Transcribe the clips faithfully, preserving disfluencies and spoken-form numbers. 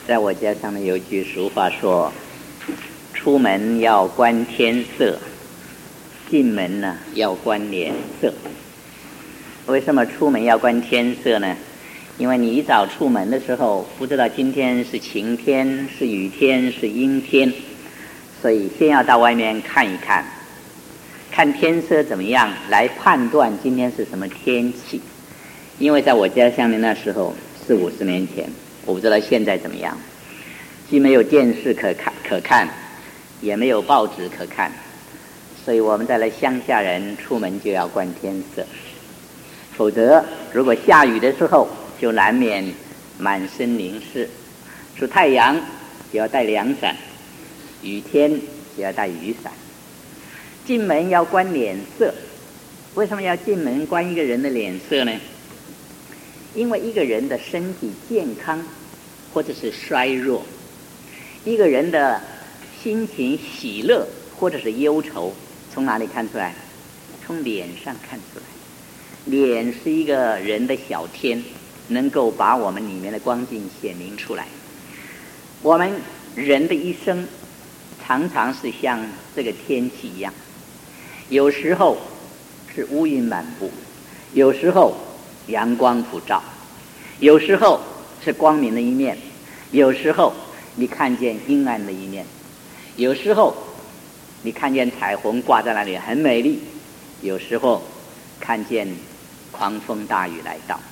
在我家上面有一句俗话说，出门要观天色，进门呢要观脸色。为什么出门要观天色呢？因为你一早出门的时候，不知道今天是晴天是雨天是阴天，所以先要到外面看一看，看天色怎么样，来判断今天是什么天气。因为在我家乡的那时候四五十年前，我不知道现在怎么样，既没有电视可看可看，也没有报纸可看，所以我们在来乡下人出门就要观天色，否则如果下雨的时候就难免满身淋湿，出太阳就要带凉伞，雨天就要带雨伞。进门要观脸色，为什么要进门观一个人的脸色呢？因为一个人的身体健康或者是衰弱，一个人的心情喜乐或者是忧愁，从哪里看出来？从脸上看出来。脸是一个人的小天，能够把我们里面的光景显明出来。我们人的一生常常是像这个天气一样，有时候是乌云满布，有时候阳光普照，有时候是光明的一面，有时候你看见阴暗的一面，有时候你看见彩虹挂在那里很美丽，有时候看见狂风大雨来到。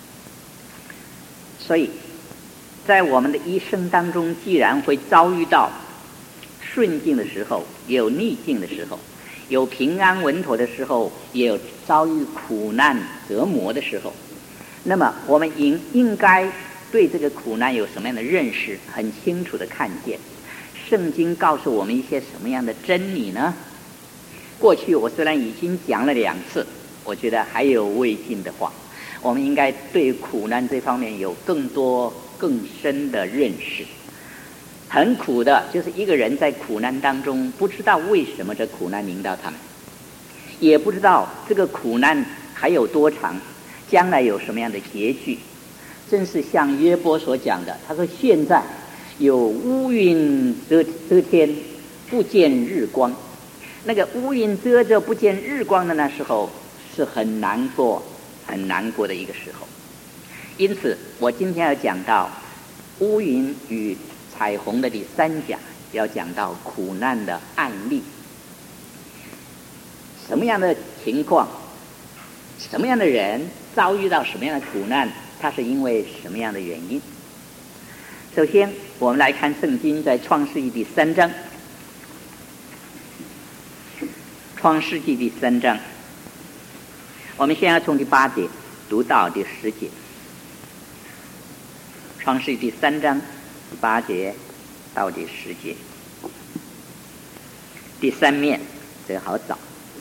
所以在我们的一生当中，既然会遭遇到顺境的时候，也有逆境的时候，有平安稳妥的时候，也有遭遇苦难折磨的时候，那么我们应应该对这个苦难有什么样的认识，很清楚的看见圣经告诉我们一些什么样的真理呢？过去我虽然已经讲了两次，我觉得还有未尽的话，我们应该对苦难这方面有更多更深的认识。很苦的就是一个人在苦难当中不知道为什么这苦难临到他们，也不知道这个苦难还有多长，将来有什么样的结局。正是像约伯所讲的，他说现在有乌云遮遮天，不见日光。那个乌云遮着不见日光的那时候，是很难过很难过的一个时候。因此我今天要讲到乌云与彩虹的第三讲，要讲到苦难的案例。什么样的情况，什么样的人遭遇到什么样的苦难，它是因为什么样的原因？首先我们来看圣经在创世纪第三章，创世纪第三章，我们先要从第八节读到第十节。创世纪第三章第八节到第十节，第三面这个好找。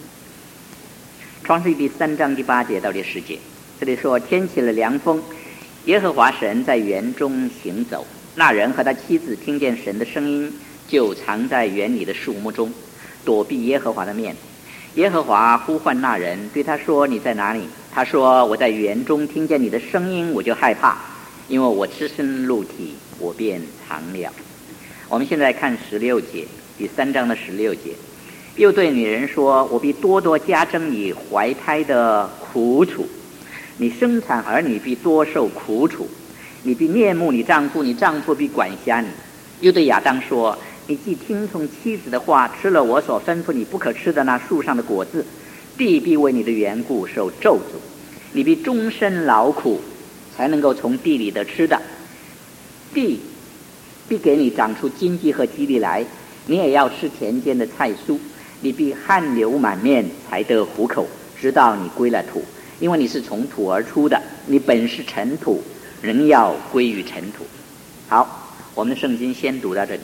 创世纪第三章第八节到第十节，这里说天起了凉风，耶和华神在园中行走，那人和他妻子听见神的声音，就藏在园里的树木中，躲避耶和华的面。耶和华呼唤那人，对他说：你在哪里？他说：我在园中听见你的声音，我就害怕，因为我赤身露体，我便藏了。我们现在看十六节，第三章的十六节，又对女人说：我必多多加增你怀胎的苦楚，你生产儿女必多受苦楚，你必恋慕你丈夫，你丈夫必管辖你。又对亚当说：你既听从妻子的话，吃了我所吩咐你不可吃的那树上的果子，地必为你的缘故受咒诅，你必终身劳苦，才能够从地里的吃的，地必给你长出荆棘和蒺藜来，你也要吃田间的菜蔬，你必汗流满面，才得糊口，直到你归了土，因为你是从土而出的，你本是尘土，仍要归于尘土。好，我们的圣经先读到这里。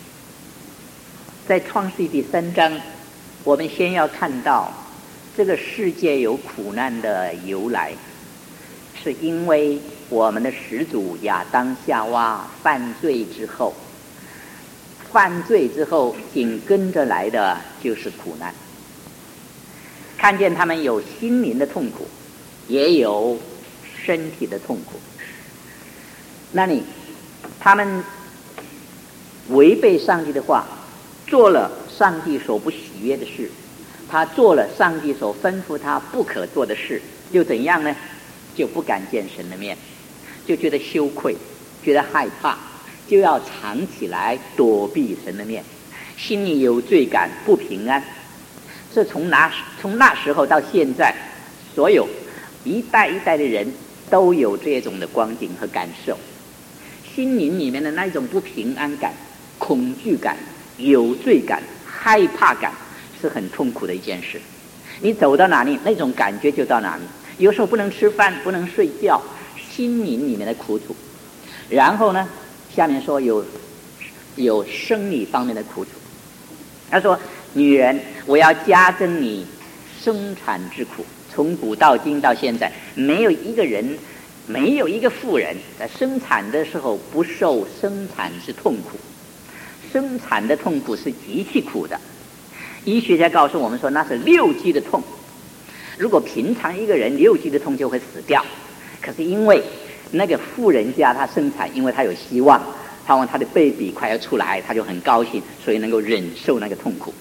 在创世记第三章，我们先要看到这个世界有苦难的由来，是因为我们的始祖亚当夏娃犯罪之后，犯罪之后紧跟着来的就是苦难。看见他们有心灵的痛苦，也有身体的痛苦。那你他们违背上帝的话，做了上帝所不喜悦的事，他做了上帝所吩咐他不可做的事，又怎样呢？就不敢见神的面，就觉得羞愧，觉得害怕，就要藏起来躲避神的面，心里有罪感，不平安。这从那从那时候到现在，所有一代一代的人都有这种的光景和感受，心灵里面的那种不平安感、恐惧感、有罪感、害怕感，是很痛苦的一件事。你走到哪里，那种感觉就到哪里。有时候不能吃饭，不能睡觉，心灵里面的苦楚。然后呢，下面说有有生理方面的苦楚。他说：“女人，我要加增你生产之苦。”从古到今到现在，没有一个人，没有一个妇人在生产的时候不受生产之痛苦。生产的痛苦是极其苦的。医学家告诉我们说，那是六级的痛。如果平常一个人六级的痛就会死掉，可是因为那个妇人家她生产，因为她有希望，盼望她的 baby 快要出来，她就很高兴，所以能够忍受那个痛苦。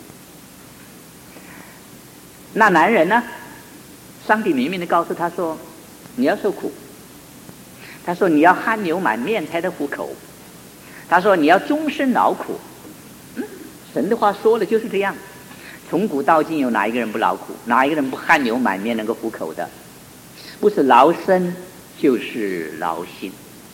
那男人呢？上帝明明的告诉他说，你要受苦。他说你要汗流满面才得糊口。他说你要终身劳苦。嗯，神的话说了就是这样。从古到今有哪一个人不劳苦？哪一个人不汗流满面能够糊口的？不是劳身就是劳心。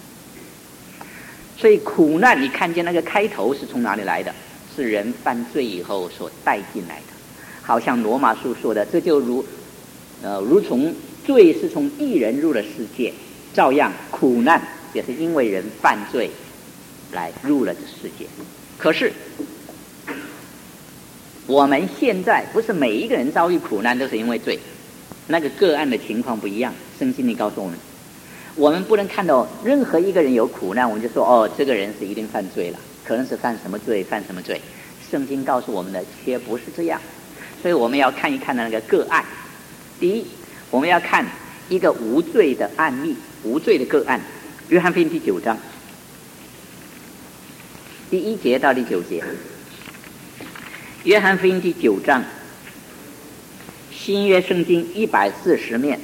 所以苦难你看见那个开头是从哪里来的？是人犯罪以后所带进来的。好像罗马书说的，这就如呃如从罪是从一人入了世界，照样苦难也是因为人犯罪来入了这世界。可是我们现在不是每一个人遭遇苦难都是因为罪，那个个案的情况不一样。圣经里告诉我们，我们不能看到任何一个人有苦难我们就说哦，这个人是一定犯罪了，可能是犯什么罪犯什么罪。圣经告诉我们的却不是这样。所以我们要看一看那个个案。第一，我们要看一个无罪的案例，无罪的个案。约翰福音第九章第一节到第九节。约翰福音第九章，新约圣经一百四十面。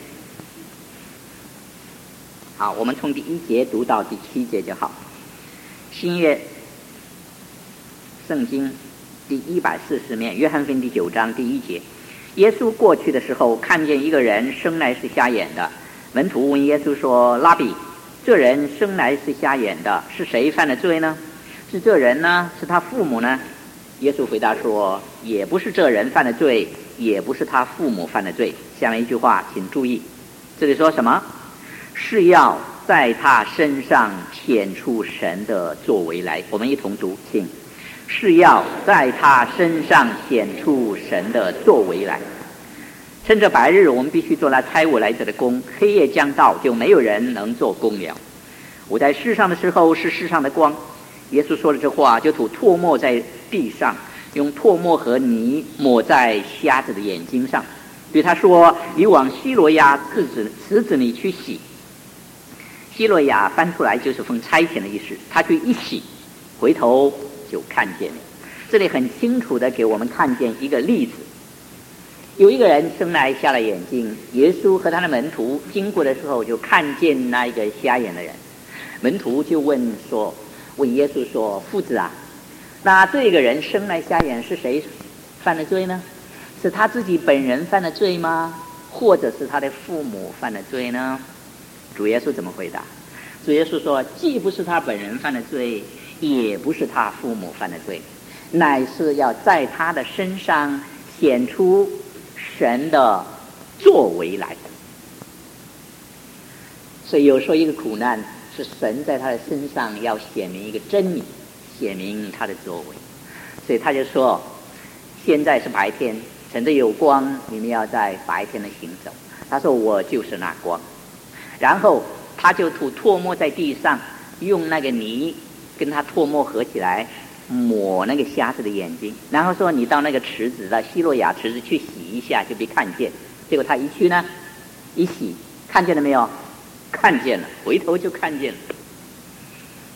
好，我们从第一节读到第七节就好。新约圣经第一百四十面，约翰福音第九章第一节。耶稣过去的时候，看见一个人生来是瞎眼的。门徒问耶稣说：“拉比，这人生来是瞎眼的，是谁犯的罪呢？是这人呢？是他父母呢？”耶稣回答说：“也不是这人犯的罪，也不是他父母犯的罪。”下面一句话请注意，这里说什么？是要在他身上显出神的作为来。我们一同读，请。是要在他身上显出神的作为来。趁着白日，我们必须做那差我来者的工；黑夜将到，就没有人能做工了。我在世上的时候是世上的光。耶稣说了这话，就吐唾沫在地上，用唾沫和泥抹在瞎子的眼睛上，对他说：“你往西罗亚池子池子里去洗。”西罗亚翻出来就是奉差遣的意思。他去一洗，回头就看见了。这里很清楚的给我们看见一个例子。有一个人生来瞎了眼睛，耶稣和他的门徒经过的时候就看见那一个瞎眼的人。门徒就问说问耶稣说：“夫子啊，那这个人生来瞎眼是谁犯的罪呢？是他自己本人犯的罪吗？或者是他的父母犯的罪呢？”主耶稣怎么回答？主耶稣说：“既不是他本人犯的罪，也不是他父母犯的罪，乃是要在他的身上显出神的作为来。”所以有时候一个苦难是神在他的身上要显明一个真理，显明他的作为。所以他就说，现在是白天，趁着有光，你们要在白天的行走。他说我就是那光。然后他就吐唾沫在地上，用那个泥跟他唾沫合起来抹那个瞎子的眼睛，然后说你到那个池子，到西洛亚池子去洗一下就别看见。结果他一去呢，一洗看见了没有？看见了，回头就看见了。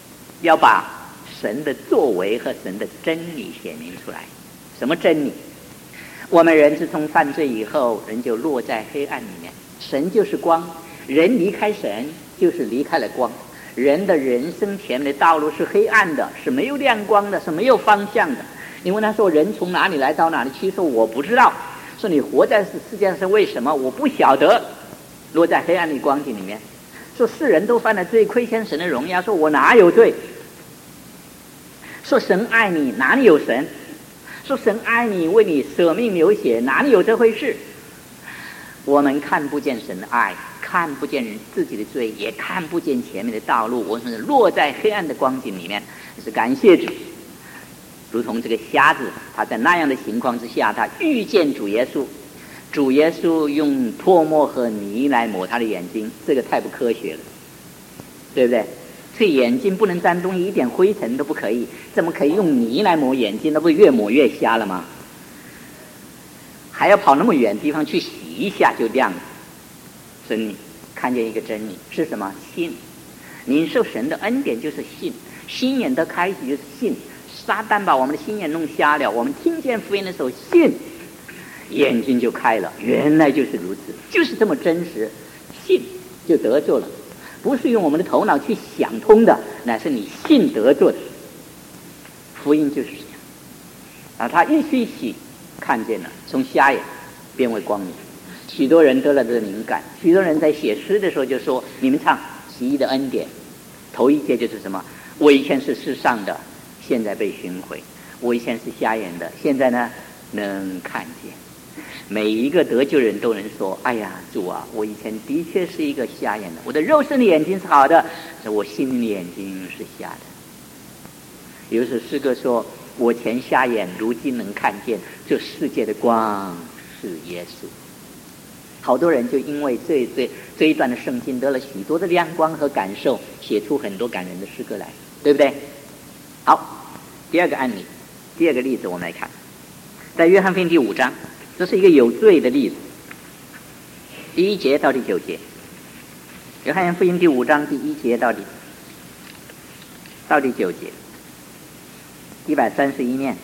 要把神的作为和神的真理显明出来。什么真理？我们人自从犯罪以后，人就落在黑暗里面，神就是光，人离开神就是离开了光，人的人生前面的道路是黑暗的，是没有亮光的，是没有方向的。你问他说人从哪里来到哪里去，说我不知道。说你活在世界上是为什么，我不晓得。落在黑暗的光景里面，说世人都犯了罪，亏欠神的荣耀，说我哪有罪。说神爱你，哪里有神？说神爱你，为你舍命流血，哪里有这回事？我们看不见神的爱，看不见自己的罪，也看不见前面的道路，我们落在黑暗的光景里面。是感谢主，如同这个瞎子，他在那样的情况之下，他遇见主耶稣，主耶稣用唾沫和泥来抹他的眼睛，这个太不科学了，对不对？这眼睛不能沾东西，一点灰尘都不可以，怎么可以用泥来抹眼睛？那不越抹越瞎了吗？还要跑那么远地方去洗一下就亮了。所以你看见一个真理是什么？信。领受神的恩典就是信，心眼的开启就是信。撒旦把我们的心眼弄瞎了，我们听见福音的时候信，眼睛就开了，原来就是如此，就是这么真实，信就得救了。不是用我们的头脑去想通的，乃是你信得做的。福音就是这样啊！他一去洗，看见了，从瞎眼变为光明。许多人得了这个灵感，许多人在写诗的时候就说：“你们唱奇异的恩典。”头一节就是什么？我以前是世上的，现在被寻回；我以前是瞎眼的，现在呢能看见。每一个得救人都能说：“哎呀，主啊，我以前的确是一个瞎眼的，我的肉身的眼睛是好的，我心灵的眼睛是瞎的。”有时诗歌说：“我前瞎眼，如今能看见，这世界的光是耶稣。”好多人就因为这这这一段的圣经得了许多的亮光和感受，写出很多感人的诗歌来，对不对？好，第二个案例，第二个例子我们来看，在约翰福音第五章。这是一个有罪的例子，第一节到第九节。约翰福音第五章第一节到第到第九节，一百三十一面。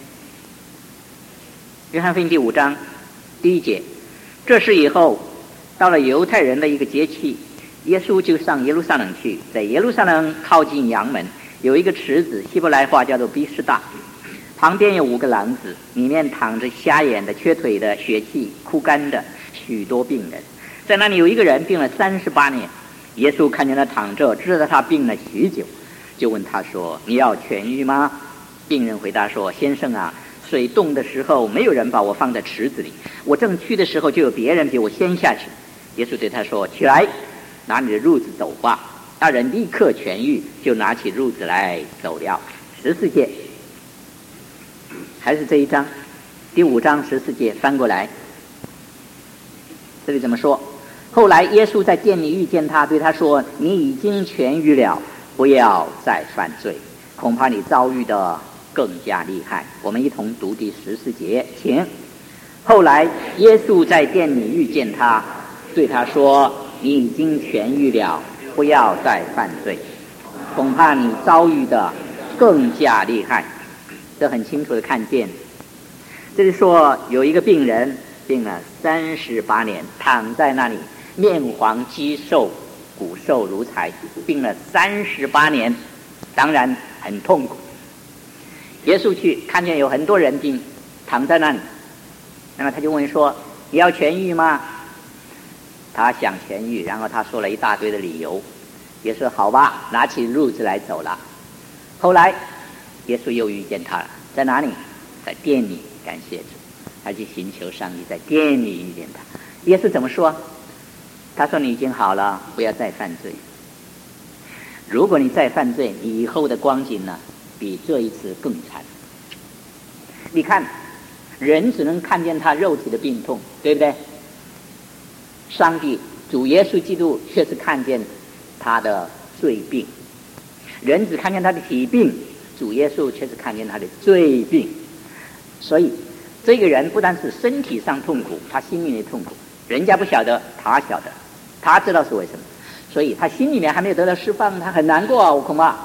约翰福音第五章第一节，这事以后，到了犹太人的一个节期，耶稣就上耶路撒冷去，在耶路撒冷靠近阳门，有一个池子，希伯来话叫做比斯大。旁边有五个廊子，里面躺着瞎眼的、缺腿的、血气枯干的许多病人。在那里有一个人病了三十八年，耶稣看见他躺着，知道他病了许久，就问他说：“你要痊愈吗？”病人回答说：“先生啊，水动的时候没有人把我放在池子里，我正去的时候就有别人比我先下去。”耶稣对他说：“起来，拿你的褥子走吧。”那人立刻痊愈，就拿起褥子来走了。十四节。还是这一章，第五章十四节翻过来，这里怎么说？后来耶稣在店里遇见他，对他说：“你已经痊愈了，不要再犯罪，恐怕你遭遇的更加厉害。”我们一同读第十四节，请。后来耶稣在店里遇见他，对他说：“你已经痊愈了，不要再犯罪，恐怕你遭遇的更加厉害。”这很清楚的看见，这里说有一个病人病了三十八年，躺在那里，面黄肌瘦，骨瘦如柴，病了三十八年，当然很痛苦。耶稣去看见有很多人病躺在那里，那么他就问说：“你要痊愈吗？”他想痊愈，然后他说了一大堆的理由。耶稣说：“好吧，拿起褥子来走了。”后来耶稣又遇见他了，在哪里？在店里，感谢主，他去寻求上帝，在店里遇见他。耶稣怎么说？他说：“你已经好了，不要再犯罪。如果你再犯罪，你以后的光景呢，比这一次更惨。”你看，人只能看见他肉体的病痛，对不对？上帝主耶稣基督却是看见他的罪病，人只看见他的体病，主耶稣却是看见他的罪病。所以这个人不但是身体上痛苦，他心里面痛苦，人家不晓得，他晓得，他知道是为什么，所以他心里面还没有得到释放，他很难过。我恐怕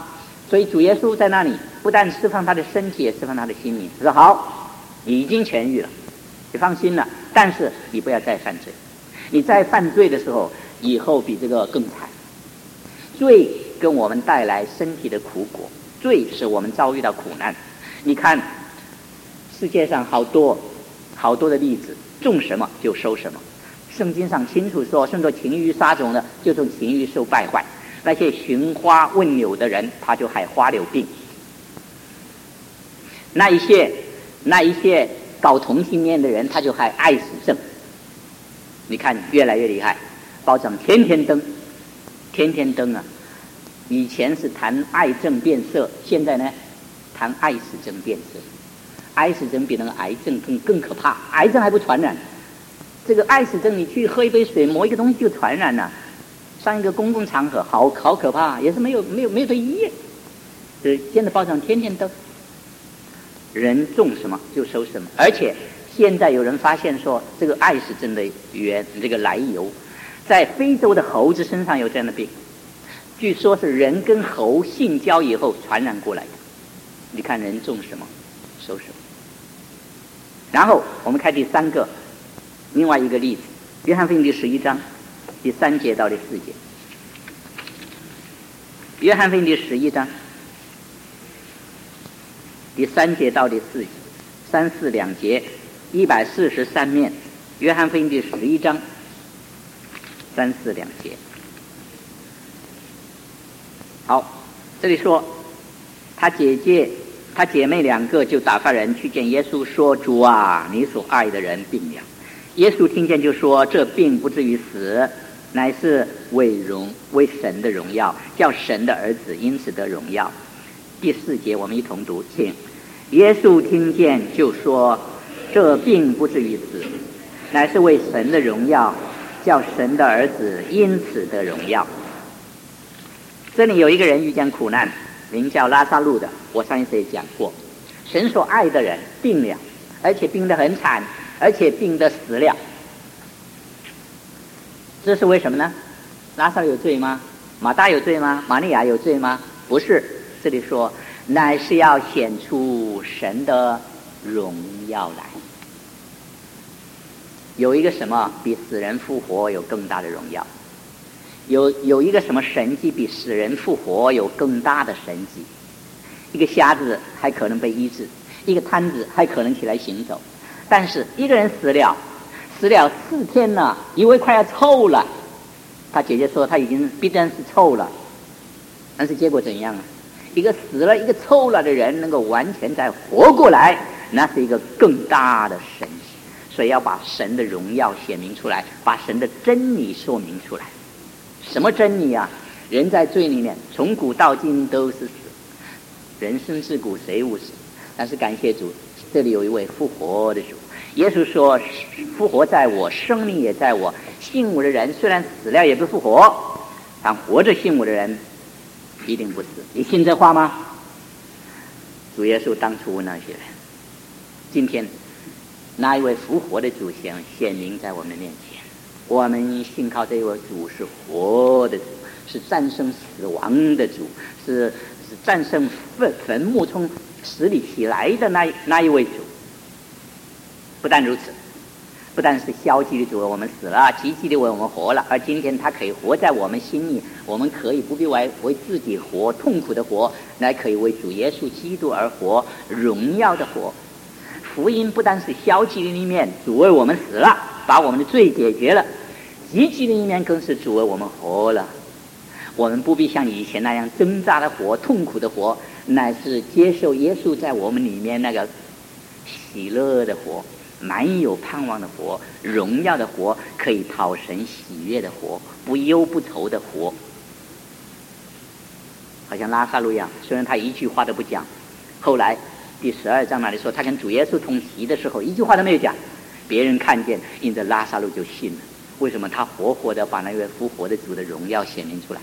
所以主耶稣在那里不但释放他的身体，也释放他的心灵。他说好，你已经痊愈了，你放心了，但是你不要再犯罪。你再犯罪的时候，以后比这个更惨。罪跟我们带来身体的苦果，罪使我们遭遇到苦难。你看世界上好多好多的例子，种什么就收什么。圣经上清楚说，顺着情欲撒种的，就从情欲受败坏。那些寻花问柳的人，他就害花柳病。那一些那一些搞同性恋的人，他就害爱死症。你看越来越厉害，报章天天登，天天登啊！以前是谈癌症变色，现在呢谈爱死症变色。爱死症比那个癌症更更可怕，癌症还不传染，这个爱死症你去喝一杯水，抹一个东西就传染了。上一个公共场合，好好可怕，也是没有没有没有对医院。是现在报上天天登，人种什么就收什么，而且现在有人发现说，这个爱死症的源这个来由，在非洲的猴子身上有这样的病，据说是人跟猴性交以后传染过来的。你看人种什么收什么。然后我们看第三个，另外一个例子，约翰福音第十一章第三节到第四节。约翰福音第十一章第三节到第四节，三四两节，一百四十三面。约翰福音第十一章三四两节。好，这里说他姐姐他姐妹两个就打发人去见耶稣，说：主啊，你所爱的人病了。耶稣听见就说：这病不至于死，乃是为荣为神的荣耀，叫神的儿子因此得荣耀。第四节我们一同读，请。耶稣听见就说：这病不至于死，乃是为神的荣耀，叫神的儿子因此得荣耀。这里有一个人遇见苦难，名叫拉撒路的，我上一次也讲过，神所爱的人病了，而且病得很惨，而且病得死了。这是为什么呢？拉撒路有罪吗？马大有罪吗？玛利亚有罪吗？不是，这里说乃是要显出神的荣耀来。有一个什么比死人复活有更大的荣耀？有有一个什么神迹比死人复活有更大的神迹？一个瞎子还可能被医治，一个瘫子还可能起来行走，但是一个人死了，死了四天了，以为快要臭了。他姐姐说他已经必然是臭了，但是结果怎样啊？一个死了一个臭了的人能够完全再活过来，那是一个更大的神迹。所以要把神的荣耀显明出来，把神的真理说明出来。什么真理啊？人在罪里面从古到今都是死，人生自古谁无死？但是感谢主，这里有一位复活的主。耶稣说：复活在我，生命也在我。信我的人虽然死了也不复活，但活着信我的人一定不死。你信这话吗？主耶稣当初问那些人，今天那一位复活的主显显明在我们面前。我们信靠这位主是活的主，是战胜死亡的主，是是战胜坟坟墓从死里起来的那那一位主。不但如此，不但是消极的主为我们死了，积极的为我们活了，而今天他可以活在我们心里，我们可以不必为为自己活，痛苦的活，乃可以为主耶稣基督而活，荣耀的活。福音不但是消极的一面，主为我们死了，把我们的罪解决了，积极的一面更是主为我们活了。我们不必像以前那样挣扎的活，痛苦的活，乃是接受耶稣在我们里面那个喜乐的活，满有盼望的活，荣耀的活，可以讨神喜悦的活，不忧不愁的活。好像拉撒路一样，虽然他一句话都不讲，后来第十二章那里说他跟主耶稣同席的时候一句话都没有讲，别人看见，因着拉撒路就信了。为什么？他活活的把那位复活的主的荣耀显明出来。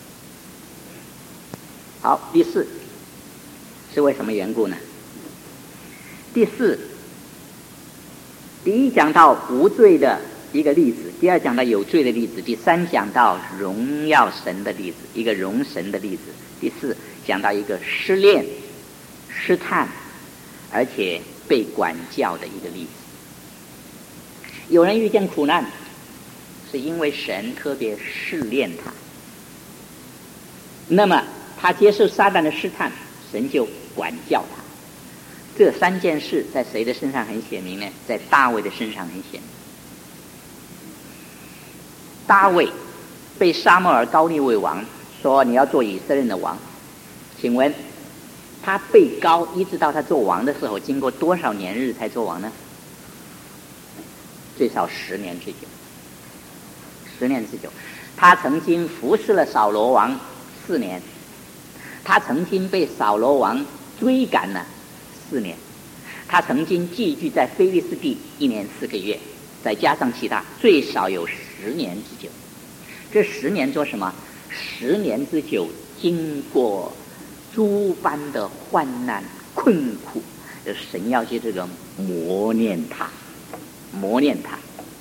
好，第四是为什么缘故呢？第四，第一讲到无罪的一个例子，第二讲到有罪的例子，第三讲到荣耀神的例子，一个荣神的例子。第四， 讲到一个失恋、试探，而且被管教的一个例子。有人遇见苦难，是因为神特别试炼他，那么他接受撒旦的试探，神就管教他。这三件事在谁的身上很显明呢？在大卫的身上很显明。大卫被撒母耳膏立为王，说你要做以色列的王。请问他被膏一直到他做王的时候，经过多少年日才做王呢？最少十年之久。十年之久。他曾经服侍了扫罗王四年，他曾经被扫罗王追赶了四年，他曾经寄居在非利士地一年四个月，再加上其他，最少有十年之久。这十年做什么？十年之久，经过诸般的患难困苦，神要去这个磨练他，磨练他。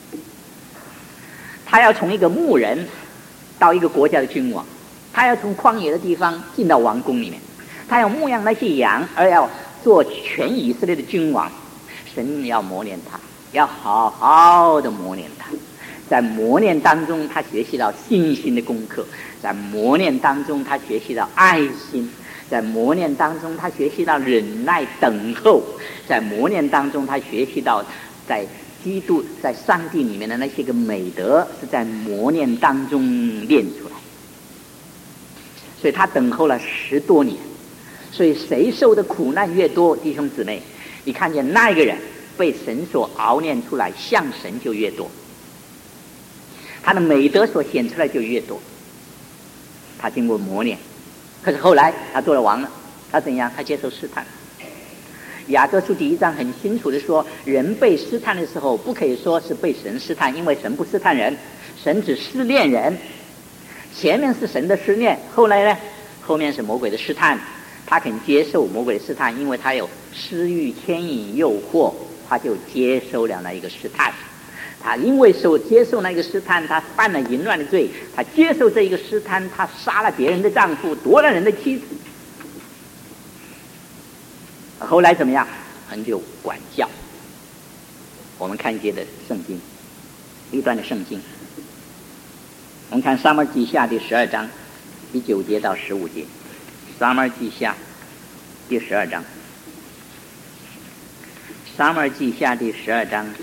他要从一个牧人到一个国家的君王，他要从旷野的地方进到王宫里面，他要牧养那些羊，而要做全以色列的君王。神要磨练他，要好好的磨练他。在磨练当中，他学习到信心的功课；在磨练当中，他学习到爱心；在磨练当中，他学习到忍耐等候；在磨练当中，他学习到在基督在上帝里面的那些个美德，是在磨练当中练出来。所以他等候了十多年。所以谁受的苦难越多，弟兄姊妹，你看见那一个人被神所熬练出来，像神就越多，他的美德所显出来就越多。他经过磨练，可是后来他做了王了，他怎样？他接受试探。雅各书第一章很清楚的说，人被试探的时候，不可以说是被神试探，因为神不试探人，神只试炼人。前面是神的试炼，后来呢，后面是魔鬼的试探。他肯接受魔鬼的试探，因为他有私欲、牵引、诱惑，他就接受了那一个试探。他因为受接受那个试探，他犯了淫乱的罪，他接受这一个试探，他杀了别人的丈夫，夺了人的妻子。后来怎么样？神就管教。我们看见的圣经，一段的圣经，我们看撒母耳记下第十二章第九节到十五节。撒母耳记下第十二章，撒母耳记下第十二章，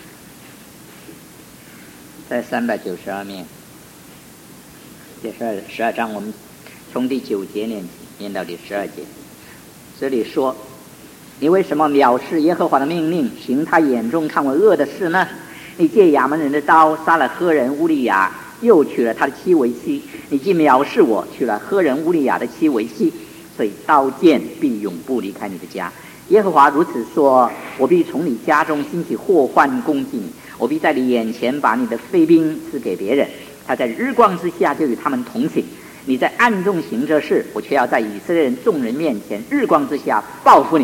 在三百九十二面，第十二十二章，我们从第九节念起，念到第十二节。这里说：你为什么藐视耶和华的命令，行他眼中看为恶的事呢？你借亚扪人的刀杀了赫人乌利亚，又娶了他的妻为妻。你既藐视我，娶了赫人乌利亚的妻为妻，所以刀剑必永不离开你的家。耶和华如此说：我必从你家中兴起祸患攻击你，我必在你眼前把你的飞兵赐给别人，他在日光之下就与他们同行。你在暗中行这事，我却要在以色列人众人面前日光之下报复你。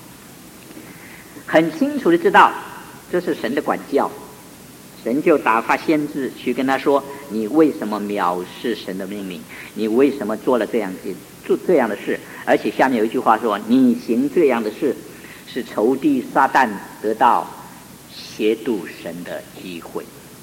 很清楚的知道这是神的管教，神就打发先知去跟他说：你为什么藐视神的命令？你为什么做了这样做这样的事？而且下面有一句话说：你行这样的事，是仇敌撒旦得到亵渎神的机会。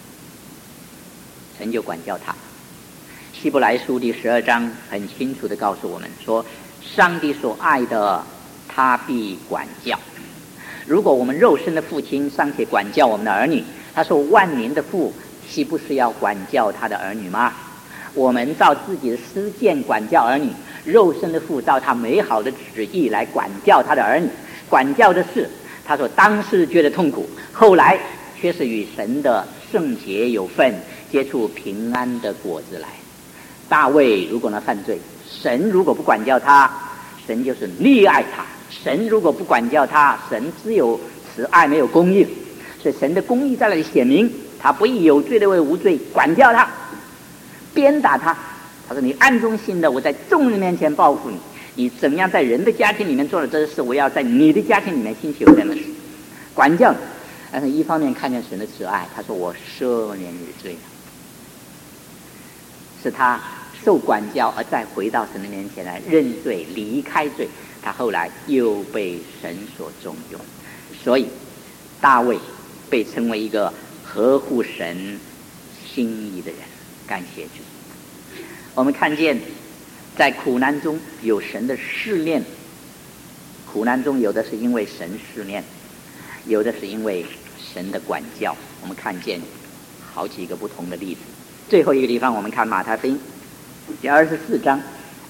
神就管教他。希伯来书第十二章很清楚地告诉我们说，上帝所爱的他必管教。如果我们肉身的父亲尚且管教我们的儿女，他说万年的父岂不是要管教他的儿女吗？我们照自己的私见管教儿女，肉身的父照他美好的旨意来管教他的儿女。管教的事，他说当时觉得痛苦，后来却是与神的圣洁有份，结出平安的果子来。大卫如果呢犯罪，神如果不管教他，神就是溺爱他；神如果不管教他，神只有慈爱没有公义。所以神的公义在那里显明，他不以有罪的为无罪，管教他，鞭打他。他说你暗中行的，我在众人面前报复你。你怎样在人的家庭里面做了这事，我要在你的家庭里面兴起有这样的事，管教。但是一方面看见神的慈爱，他说我赦免你的罪，是他受管教，而再回到神的面前来认罪离开罪，他后来又被神所重用。所以大卫被称为一个合乎神心意的人。感谢主。我们看见在苦难中有神的试炼，苦难中有的是因为神试炼，有的是因为神的管教。我们看见好几个不同的例子。最后一个地方，我们看马太福音第二十四章。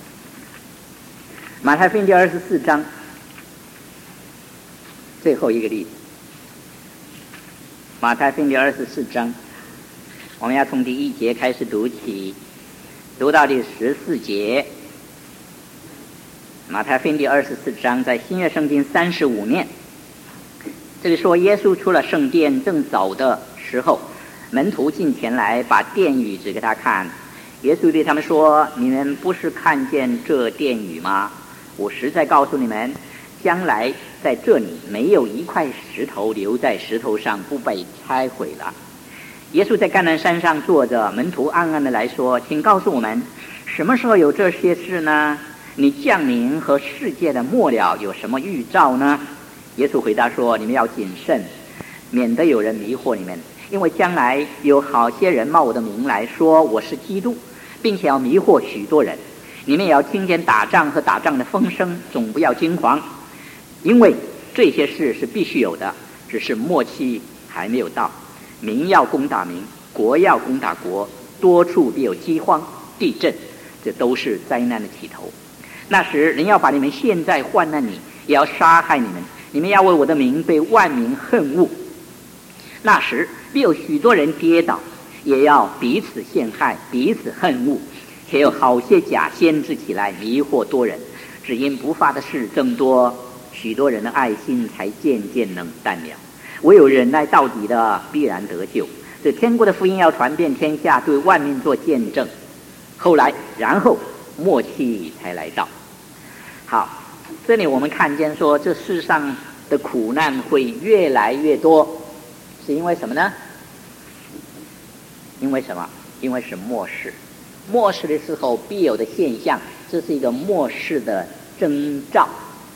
马太福音第二十四章最后一个例子。马太福音第二十四章，我们要从第一节开始读起，读到第十四节。马太福音第二十四章在新约圣经三十五年。这里说，耶稣出了圣殿，正走的时候，门徒进前来，把殿宇指给他看。耶稣对他们说：你们不是看见这殿宇吗？我实在告诉你们，将来在这里没有一块石头留在石头上不被拆毁了。耶稣在橄榄山上坐着，门徒暗暗的来说：请告诉我们，什么时候有这些事呢？你降临和世界的末了有什么预兆呢？耶稣回答说：你们要谨慎，免得有人迷惑你们，因为将来有好些人冒我的名来说我是基督，并且要迷惑许多人。你们也要听见打仗和打仗的风声，总不要惊慌，因为这些事是必须有的，只是末期还没有到。民要攻打民，国要攻打国，多处必有饥荒、地震，这都是灾难的起头。那时人要把你们陷在患难里，也要杀害你们，你们要为我的名被万民恨恶。那时必有许多人跌倒，也要彼此陷害，彼此恨恶，且有好些假先知起来迷惑多人。只因不法的事增多，许多人的爱心才渐渐冷淡了。唯有忍耐到底的必然得救。这天国的福音要传遍天下，对万民做见证。后来然后末期才来到。好，这里我们看见说，这世上的苦难会越来越多，是因为什么呢？因为什么？因为是末世。末世的时候必有的现象，这是一个末世的征兆。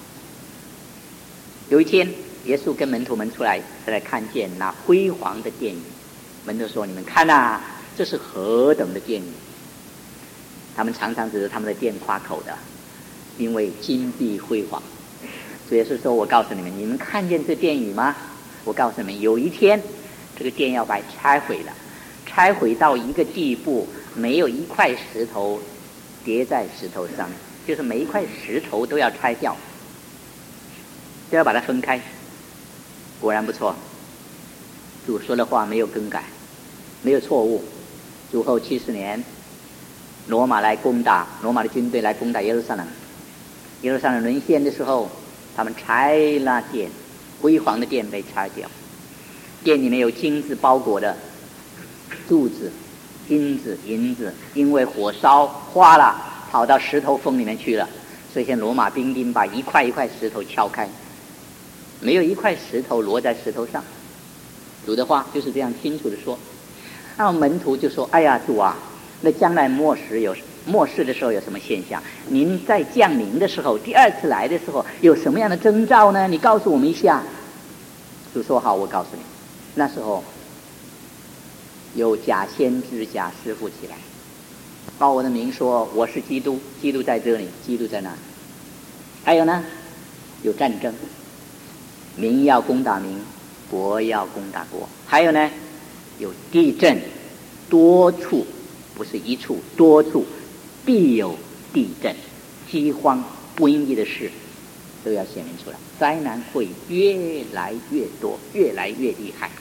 有一天耶稣跟门徒们出来，才来看见那辉煌的殿宇。门徒说：你们看啊，这是何等的殿宇！他们常常指着他们的殿夸口的，因为金碧辉煌。所以是说，我告诉你们，你们看见这殿宇吗？我告诉你们，有一天这个殿要把拆毁了，拆毁到一个地步，没有一块石头叠在石头上，就是每一块石头都要拆掉，都要把它分开。果然不错，主说的话没有更改，没有错误。主后七十年，罗马来攻打，罗马的军队来攻打耶路撒冷。耶路撒冷沦陷的时候，他们拆了殿，辉煌的殿被拆掉。殿里面有金子包裹的柱子、金子、银子，因为火烧花了，跑到石头缝里面去了。所以现在罗马兵丁把一块一块石头敲开，没有一块石头落在石头上。主的话就是这样清楚的说。那门徒就说：哎呀，主啊，那将来末世有末世的时候有什么现象？您在降临的时候，第二次来的时候有什么样的征兆呢？你告诉我们一下。主说：好，我告诉你。那时候有假先知、假师傅起来，把我的名说我是基督，基督在这里，基督在哪里？还有呢，有战争，民要攻打民，国要攻打国。还有呢，有地震，多处，不是一处，多处必有地震，饥荒、瘟疫的事都要显明出来，灾难会越来越多，越来越厉害。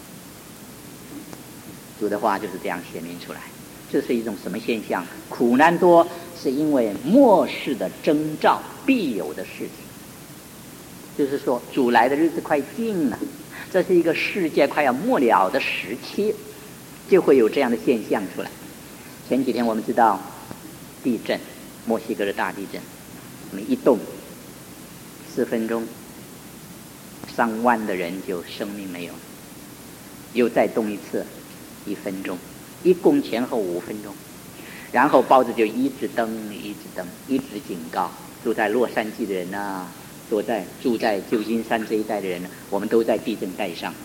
主的话就是这样显明出来。这是一种什么现象？苦难多是因为末世的征兆，必有的事情。就是说主来的日子快近了，这是一个世界快要末了的时期，就会有这样的现象出来。前几天我们知道地震，墨西哥的大地震，我们一动四分钟上万的人就生命没有，又再动一次一分钟，一共前后五分钟。 然后报纸就一直登一直登一直警告住在洛杉矶的人啊，住在住在旧金山这一带的人，我们都在地震带上，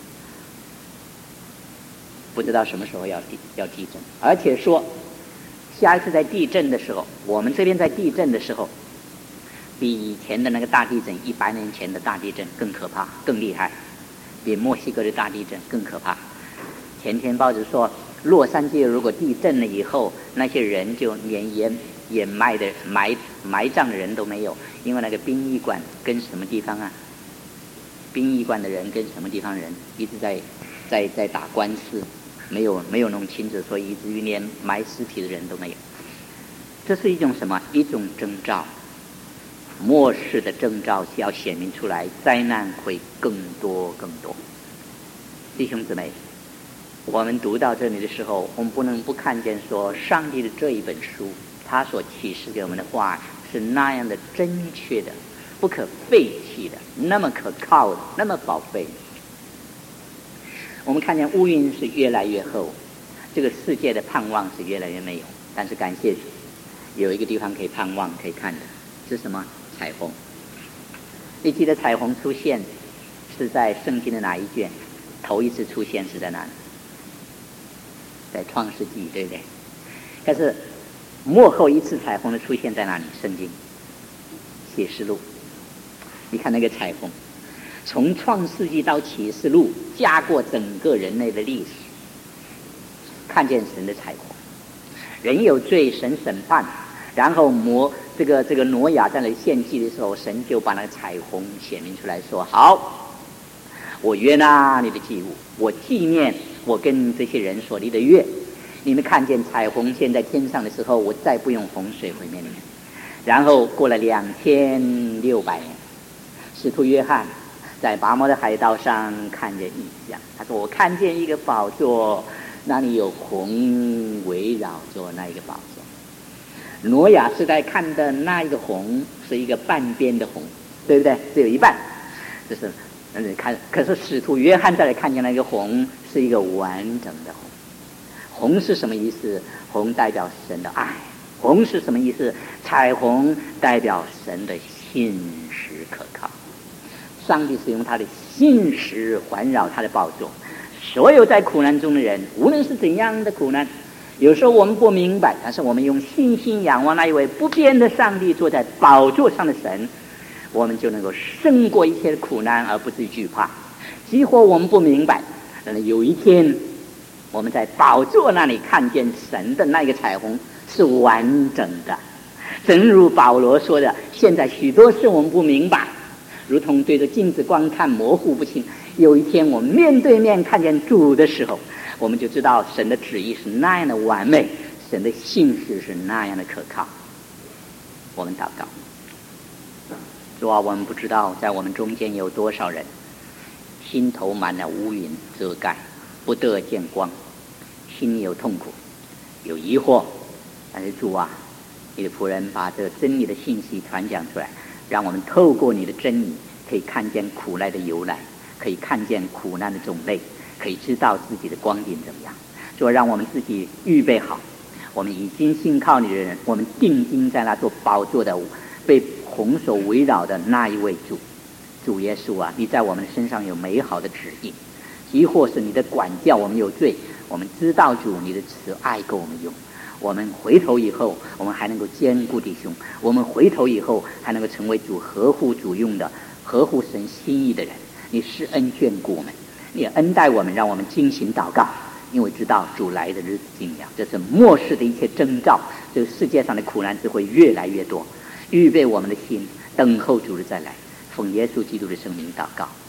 不知道什么时候要地要地震，而且说下一次在地震的时候，我们这边在地震的时候比以前的那个大地震一百年前的大地震更可怕更厉害，比墨西哥的大地震更可怕。前天报纸说洛杉矶如果地震了以后，那些人就连掩掩埋的埋埋葬的人都没有，因为那个殡仪馆跟什么地方啊？殡仪馆的人跟什么地方人一直在在在打官司，没有没有弄清楚，所以以至于连埋尸体的人都没有。这是一种什么？一种征兆，末世的征兆要显明出来，灾难会更多更多。弟兄姊妹，我们读到这里的时候，我们不能不看见说上帝的这一本书，他所启示给我们的话是那样的真确的，不可废弃的，那么可靠的，那么宝贝。我们看见乌云是越来越厚，这个世界的盼望是越来越没有，但是感谢主，有一个地方可以盼望可以看的是什么？彩虹。你记得彩虹出现是在圣经的哪一卷？头一次出现是在哪里？在创世纪，对不对？可是末后一次彩虹的出现在哪里？圣经启示录。你看那个彩虹，从创世纪到启示录，加过整个人类的历史，看见神的彩虹。人有罪，神审判，然后摩这个这个挪亚在那里献祭的时候，神就把那个彩虹显明出来说：好，我约纳你的祭物，我纪念我跟这些人所立的约。你们看见彩虹现在天上的时候，我再不用洪水毁灭你们。然后过了两千六百年，使徒约翰在拔摩的海岛上看见异象，他说：我看见一个宝座，那里有虹围绕着那一个宝座。挪亚时代看的那一个虹是一个半边的虹，对不对？只有一半，就是嗯看。可是使徒约翰再来看见那个虹是一个完整的虹。红是什么意思？红代表神的爱。红是什么意思？彩虹代表神的信实可靠。上帝是用他的信实环绕他的宝座，所有在苦难中的人，无论是怎样的苦难，有时候我们不明白，但是我们用信心仰望那一位不变的上帝，坐在宝座上的神，我们就能够胜过一切的苦难，而不至于惧怕。几乎我们不明白，但是有一天我们在宝座那里看见神的那个彩虹是完整的，正如保罗说的，现在许多事我们不明白，如同对着镜子观看模糊不清，有一天我们面对面看见主的时候，我们就知道神的旨意是那样的完美，神的信实是那样的可靠。我们祷告，主啊，我们不知道在我们中间有多少人心头满了乌云遮盖，不得见光，心里有痛苦有疑惑，但是主啊，你的仆人把这个真理的信息传讲出来，让我们透过你的真理可以看见苦难的由来，可以看见苦难的种类，可以知道自己的光景怎么样。主啊，让我们自己预备好，我们已经信靠你的人，我们定睛在那座宝座的被红所围绕的那一位主。主耶稣啊，你在我们身上有美好的旨意，亦或是你的管教我们有罪，我们知道主你的慈爱够我们用，我们回头以后我们还能够兼顾弟兄，我们回头以后还能够成为主合乎主用的合乎神心意的人。你施恩眷顾我们，你恩待我们，让我们精行祷告，因为知道主来的日子近了，这是末世的一切征兆，这个世界上的苦难只会越来越多。预备我们的心，等候主的再来。奉耶稣基督的圣名祷告。